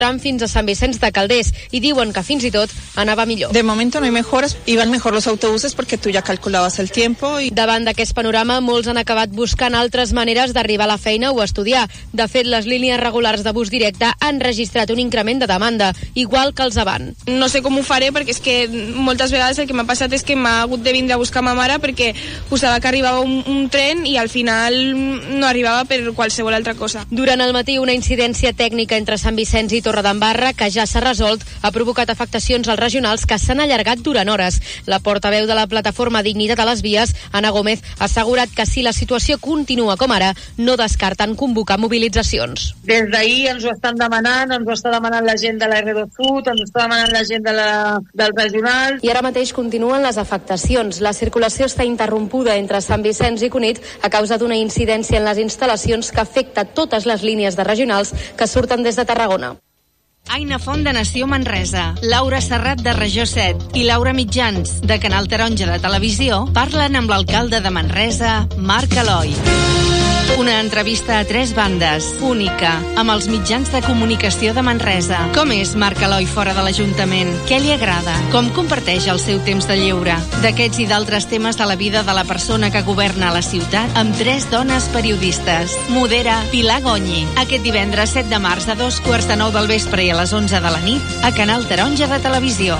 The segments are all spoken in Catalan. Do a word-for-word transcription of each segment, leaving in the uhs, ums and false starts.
fins a Sant Vicenç de Calders y diuen que fins i tot anava millor. De momento no hay mejoras, iban mejor los autobuses porque tú ya calculabas el tiempo. Y... Davant d'aquest panorama, molts han acabat buscant altres maneres d'arribar a la feina o estudiar. De fet, les línies regulars de bus directe han registrat un increment de demanda, igual que els Avant. No sé com ho faré perquè és que moltes vegades el que m'ha passat és que m'ha hagut de vindre a buscar ma mare perquè posava que arribava un, un tren i al final no arribava per qualsevol altra cosa. Durant el matí, una incidència tècnica entre Sant Vicenç i Torredembarra, que ja s'ha resolt, ha provocat afectacions als regionals que s'han allargat durant hores. La portaveu de la plataforma Dignitat a les Vies, Ana Gómez, ha assegurat que si la situació continua com ara, no descarten convocar mobilitzacions. Des d'ahir ens ho estan demanant, ens ho està demanant la gent de la erre dos Sud, ens ho està demanant la gent de la, del regional. I ara mateix continuen les afectacions. La circulació està interrompuda entre Sant Vicenç i Cunit a causa d'una incidència en les instal·lacions que afecta totes les línies de regionals que surten des de Tarragona. Aina Font de Nació Manresa, Laura Serrat de Regió set i Laura Mitjans de Canal Taronja de Televisió parlen amb l'alcalde de Manresa, Marc Eloi. Una entrevista a tres bandes, única, amb els mitjans de comunicació de Manresa. Com és Marc Eloi fora de l'Ajuntament? Què li agrada? Com comparteix el seu temps de lleure? D'aquests i d'altres temes de la vida de la persona que governa la ciutat amb tres dones periodistes. Modera Pilar Gonyi. Aquest divendres set de març a dos quarts de nou del vespre i a les onze de la nit a Canal Taronja de Televisió.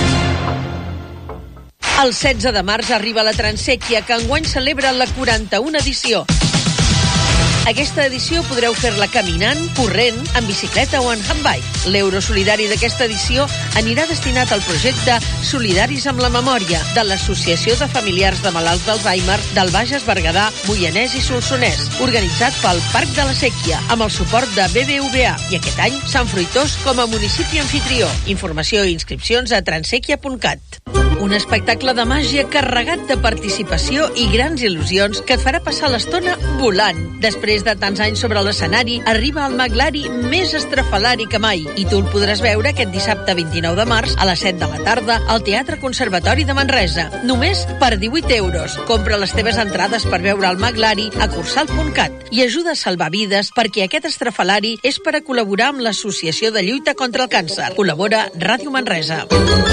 El setze de març arriba la Transèquia, que enguany celebra la quaranta-una edició. Aquesta edició podreu fer-la caminant, corrent, en bicicleta o en handbike. L'euro solidari d'aquesta edició anirà destinat al projecte Solidaris amb la Memòria de l'Associació de Familiars de Malalts d'Alzheimer del Bages, Berguedà, Moianès i Solsonès, organitzat pel Parc de la Sèquia, amb el suport de B B V A i aquest any Sant Fruitós com a municipi anfitrió. Informació i inscripcions a transèquia punt cat. Un espectacle de màgia carregat de participació i grans il·lusions que et farà passar l'estona volant. Després de tants anys sobre l'escenari, arriba el Maglari més estrafalari que mai i tu el podràs veure aquest dissabte vint-i-nou de març a les set de la tarda al Teatre Conservatori de Manresa. Només per divuit euros. Compra les teves entrades per veure el Maglari a cursal punt cat i ajuda a salvar vides perquè aquest estrafalari és per a col·laborar amb l'Associació de Lluita contra el Càncer. Col·labora Ràdio Manresa.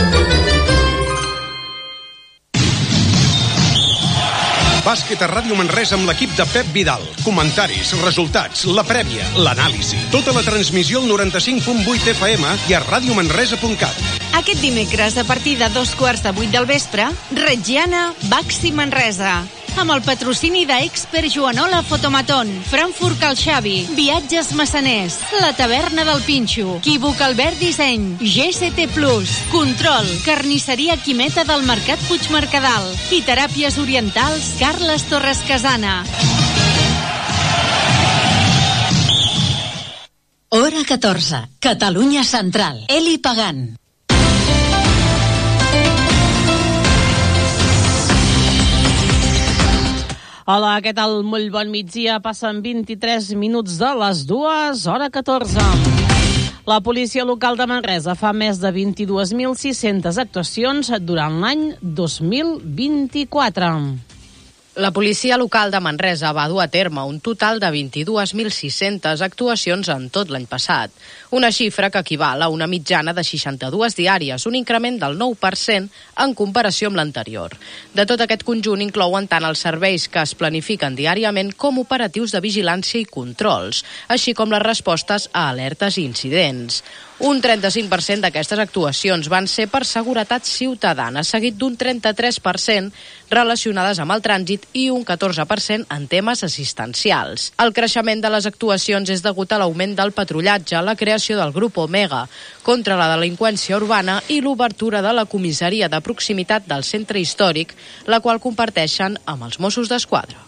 Bàsquet a Ràdio Manresa amb l'equip de Pep Vidal. Comentaris, resultats, la prèvia, l'anàlisi. Tota la transmissió al noranta-cinc punt vuit F M i a radiomanresa punt cat. Aquest dimecres, a partir de dos quarts de vuit del vespre, Reggiana Baxi Manresa. Amb el patrocini d'Expert Joanola Fotomaton, Frankfurt Cal Xavi, Viatges Massaners, La Taverna del Pinxo, Equívoc Albert Disseny, G C T Plus, Control, Carnisseria Quimeta del Mercat Puigmercadal i Teràpies Orientals Carles Torres Casana. Hora catorze, Catalunya Central. Eli Pagant. Hola, què tal? Molt bon migdia. Passen vint-i-tres minuts de les dues, hora catorze. La policia local de Manresa fa més de vint-i-dues mil sis-centes actuacions durant l'any dos mil vint-i-quatre. La policia local de Manresa va dur a terme un total de vint-i-dues mil sis-centes actuacions en tot l'any passat, una xifra que equival a una mitjana de seixanta-dues diàries, un increment del nou per cent en comparació amb l'anterior. De tot aquest conjunt inclouen tant els serveis que es planifiquen diàriament com operatius de vigilància i controls, així com les respostes a alertes i incidents. Un trenta-cinc per cent d'aquestes actuacions van ser per seguretat ciutadana, seguit d'un trenta-tres per cent relacionades amb el trànsit i un catorze per cent en temes assistencials. El creixement de les actuacions és degut a l'augment del patrullatge, la creació del grup Omega contra la delinqüència urbana i l'obertura de la comissaria de proximitat del centre històric, la qual comparteixen amb els Mossos d'Esquadra.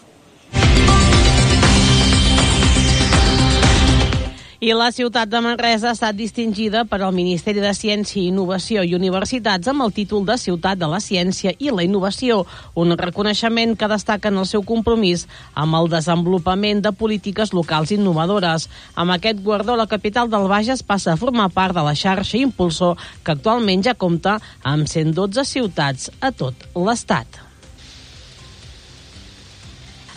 I la ciutat de Manresa ha estat distingida per al Ministeri de Ciència, Innovació i Universitats amb el títol de Ciutat de la Ciència i la Innovació, un reconeixement que destaca en el seu compromís amb el desenvolupament de polítiques locals innovadores. Amb aquest guardó, la capital del Bages passa a formar part de la xarxa Impulsor, que actualment ja compta amb cent dotze ciutats a tot l'Estat.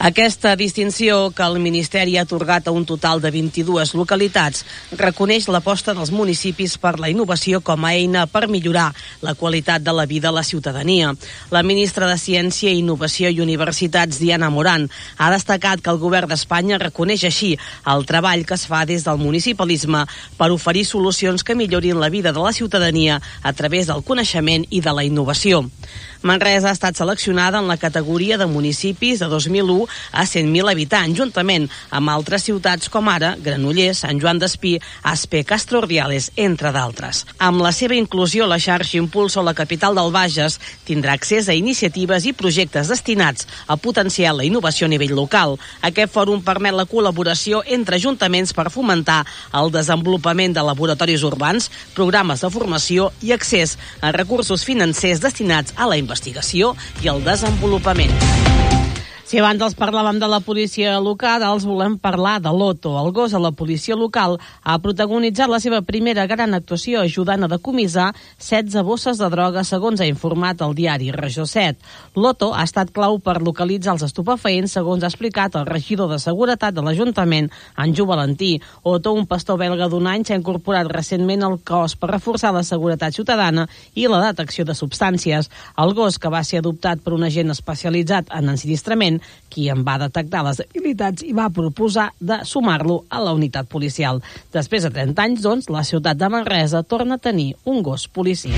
Aquesta distinció que el Ministeri ha atorgat a un total de vint-i-dues localitats reconeix l'aposta dels municipis per la innovació com a eina per millorar la qualitat de la vida a la ciutadania. La ministra de Ciència, Innovació i Universitats, Diana Morant, ha destacat que el govern d'Espanya reconeix així el treball que es fa des del municipalisme per oferir solucions que millorin la vida de la ciutadania a través del coneixement i de la innovació. Manresa ha estat seleccionada en la categoria de municipis de dos mil u a cent mil habitants, juntament amb altres ciutats com ara Granollers, Sant Joan d'Espí, Aspe, Castro Urdiales, entre d'altres. Amb la seva inclusió, la xarxa Impulso, la capital del Bages, tindrà accés a iniciatives i projectes destinats a potenciar la innovació a nivell local. Aquest fòrum permet la col·laboració entre ajuntaments per fomentar el desenvolupament de laboratoris urbans, programes de formació i accés a recursos financers destinats a la investigació i el desenvolupament. Si abans els parlàvem de la policia local, els volem parlar de l'Oto. El gos a la policia local ha protagonitzat la seva primera gran actuació ajudant a decomissar setze bosses de droga, segons ha informat el diari Regió set. L'Oto ha estat clau per localitzar els estupefaents, segons ha explicat el regidor de Seguretat de l'Ajuntament, Anju Valentí. Oto, un pastor belga d'un any, s'ha incorporat recentment al cos per reforçar la seguretat ciutadana i la detecció de substàncies. El gos, que va ser adoptat per un agent especialitzat en ensinistrament, qui en va detectar les habilitats i va proposar de sumar-lo a la unitat policial. Després de trenta anys, doncs, la ciutat de Manresa torna a tenir un gos policia.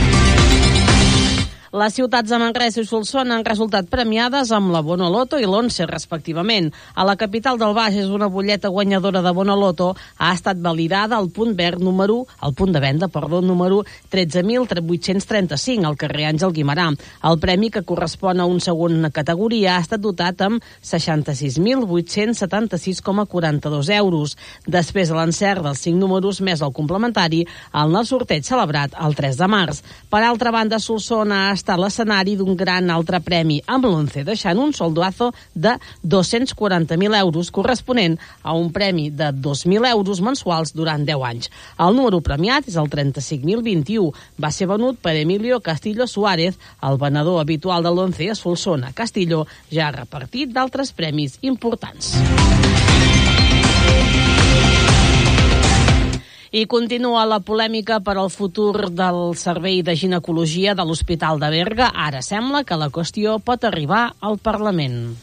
Les ciutats de Manresa i Solsona han resultat premiades amb la Bonoloto i l'Once, respectivament. A la capital del Bages, una butlleta guanyadora de Bonoloto ha estat validada al punt verd número, al punt de venda, perdó, número tretze mil vuit-cents trenta-cinc, al carrer Àngel Guimerà. El premi, que correspon a una segona categoria, ha estat dotat amb seixanta-sis mil vuit-cents setanta-sis coma quaranta-dos euros. Després de l'encert dels cinc números més el complementari, en el sorteig celebrat el tres de març. Per altra banda, Solsona ha estat l'escenari d'un gran altre premi amb l'Once, deixant un soldazo de dos-cents quaranta mil euros, corresponent a un premi de dos mil euros mensuals durant deu anys. El número premiat és el trenta-cinc mil vint-i-u. Va ser venut per Emilio Castillo Suárez, el venedor habitual de l'Once a Solsona. Castillo ja ha repartit d'altres premis importants. I continua la polèmica per al futur del servei de ginecologia de l'Hospital de Berga. Ara sembla que la qüestió pot arribar al Parlament.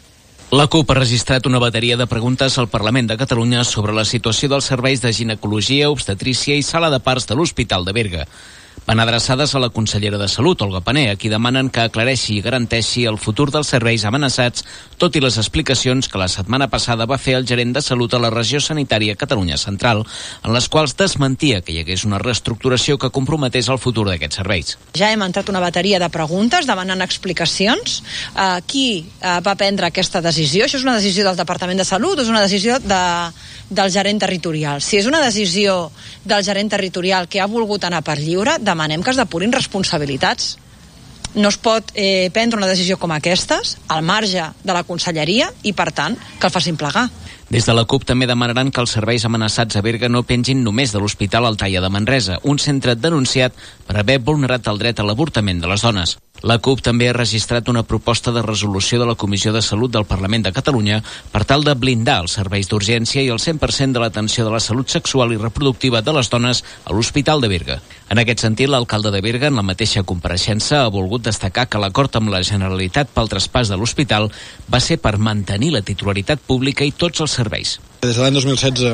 La CUP ha registrat una bateria de preguntes al Parlament de Catalunya sobre la situació dels serveis de ginecologia, obstetrícia i sala de parts de l'Hospital de Berga. Van adreçades a la consellera de Salut, Olga Pané, a qui demanen que aclareixi i garanteixi el futur dels serveis amenaçats, tot i les explicacions que la setmana passada va fer el gerent de Salut a la regió sanitària Catalunya Central, en les quals desmentia que hi hagués una reestructuració que comprometés el futur d'aquests serveis. Ja hem entrat una bateria de preguntes demanant explicacions. Uh, qui uh, va prendre aquesta decisió? Això és una decisió del Departament de Salut o és una decisió de, del gerent territorial? Si és una decisió del gerent territorial que ha volgut anar per lliure, demanem que es depurin responsabilitats. No es pot eh, prendre una decisió com aquestes al marge de la conselleria i, per tant, que el facin plegar. Des de la CUP també demanaran que els serveis amenaçats a Berga no pengin només de l'Hospital Altaia de Manresa, un centre denunciat per haver vulnerat el dret a l'avortament de les dones. La CUP també ha registrat una proposta de resolució de la Comissió de Salut del Parlament de Catalunya per tal de blindar els serveis d'urgència i el cent per cent de l'atenció de la salut sexual i reproductiva de les dones a l'Hospital de Berga. En aquest sentit, l'alcalde de Berga, en la mateixa compareixença, ha volgut destacar que l'acord amb la Generalitat pel traspàs de l'hospital va ser per mantenir la titularitat pública i tots els serveis. Des de l'any dos mil setze,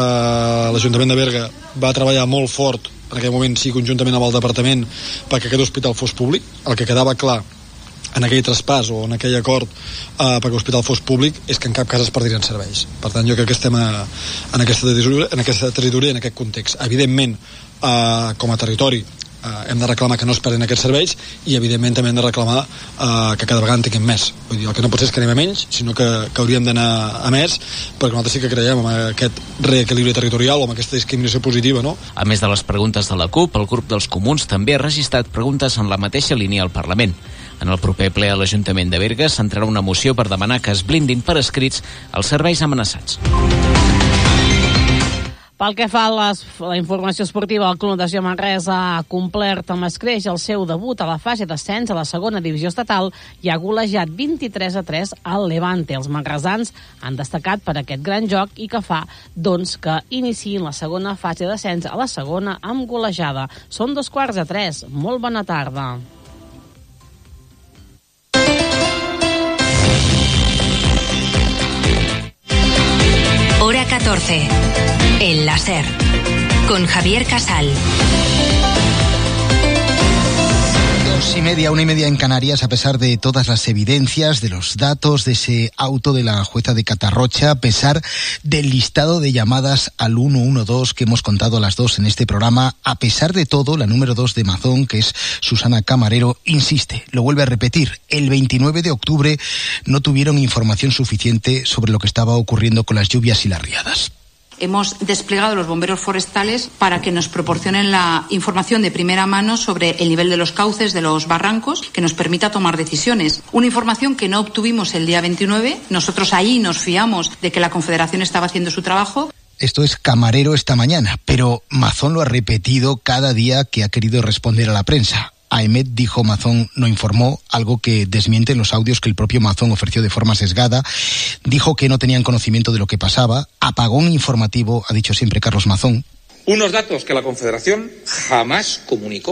eh, l'Ajuntament de Berga va treballar molt fort, en aquell moment sí, conjuntament amb el departament, perquè aquest hospital fos públic. El que quedava clar en aquell traspàs o en aquell acord eh, perquè l'hospital fos públic és que en cap cas es perdirien serveis. Per tant, jo crec que estem a, en aquesta territoria, en aquesta territoria, en aquest context. Evidentment, eh, com a territori, Uh, hem de reclamar que no es perdin aquests serveis i evidentment també hem de reclamar uh, que cada vegada en tinguem més. Vull dir, el que no pot ser és que anem a menys, sinó que, que hauríem d'anar a més, perquè nosaltres sí que creiem en aquest reequilibri territorial o en aquesta discriminació positiva, no? A més de les preguntes de la CUP, el grup dels Comuns també ha registrat preguntes en la mateixa línia al Parlament. En el proper ple a l'Ajuntament de Berga s'entrarà una moció per demanar que es blindin per escrits els serveis amenaçats. Pel que fa a les, la informació esportiva, el Club Natació Manresa ha complert amb escreix el seu debut a la fase d'ascens a la segona divisió estatal i ha golejat vint-i-tres a tres al Levante. Els manresans han destacat per aquest gran joc i que fa doncs, que iniciïn la segona fase d'ascens a la segona amb golejada. Són dos quarts de tres. Molt bona tarda. Hora catorce. El láser. Con Javier Casal. Dos y media, una y media en Canarias, a pesar de todas las evidencias, de los datos, de ese auto de la jueza de Catarrocha, a pesar del listado de llamadas al uno uno dos que hemos contado a las dos en este programa, a pesar de todo, la número dos de Mazón, que es Susana Camarero, insiste, lo vuelve a repetir, el veintinueve de octubre no tuvieron información suficiente sobre lo que estaba ocurriendo con las lluvias y las riadas. Hemos desplegado los bomberos forestales para que nos proporcionen la información de primera mano sobre el nivel de los cauces, de los barrancos, que nos permita tomar decisiones. Una información que no obtuvimos el día veintinueve. Nosotros ahí nos fiamos de que la Confederación estaba haciendo su trabajo. Esto es Camarero esta mañana, pero Mazón lo ha repetido cada día que ha querido responder a la prensa. A Emet dijo Mazón no informó, algo que desmiente en los audios que el propio Mazón ofreció de forma sesgada. Dijo que no tenían conocimiento de lo que pasaba. Apagón informativo, ha dicho siempre Carlos Mazón. Unos datos que la Confederación jamás comunicó